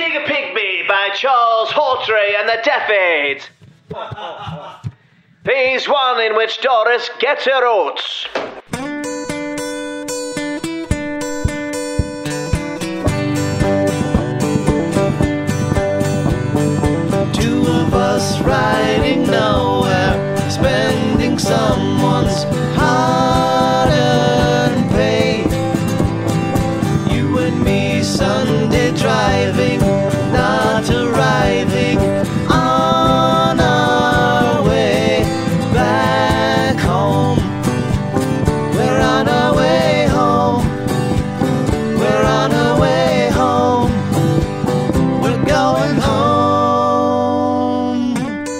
Reading a Pygmy by Charles Hawtrey and the Deaf Aids. Phase 1 in which Doris gets her oats. Two of us riding nowhere, spending someone's hard-earned pay. You and me Sunday driving, not arriving on our way back home. We're on our way home. We're on our way home. We're going home.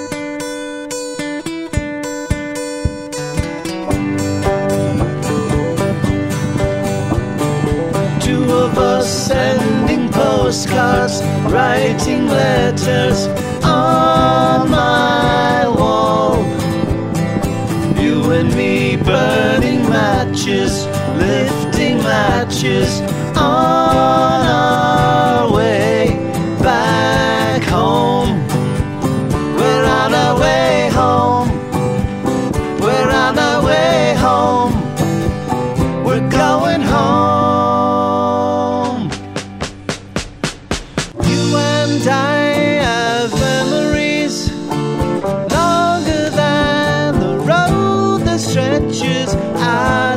Two of us sending postcards, writing letters on my wall. You and me burning matches, lifting matches on our way back home. We're on our way home. We're on our way home. We're going home. You and I have memories longer than the road that stretches out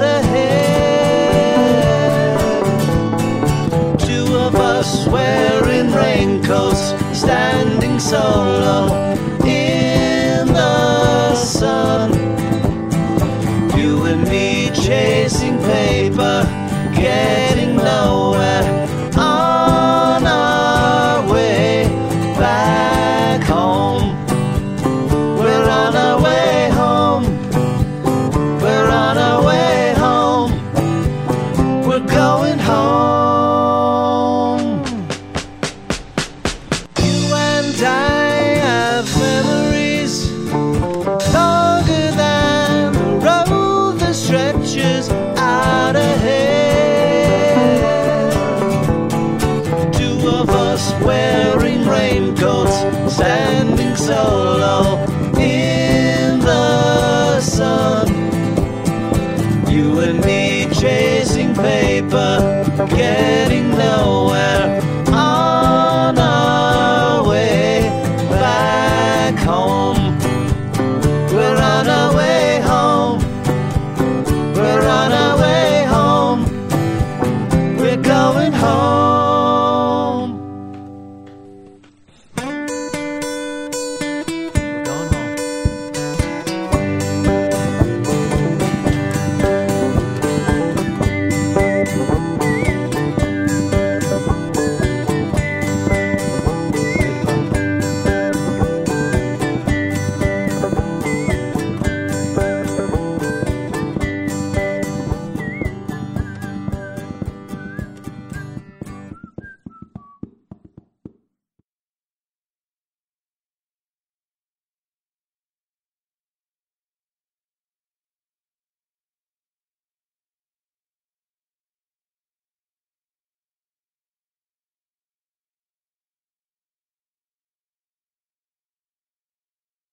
ahead. Two of us wearing raincoats, standing solo in the sun. You and me chasing paper, getting nowhere on our way back home. We're on our way home. We're on our way home. We're going home. You and I have memories longer than the road that stretches out ahead. Two of us wearing raincoats, standing solo in the sun. You and me chasing paper, getting nowhere on our way back home. We're on our way home. We're on our way home. We're going home.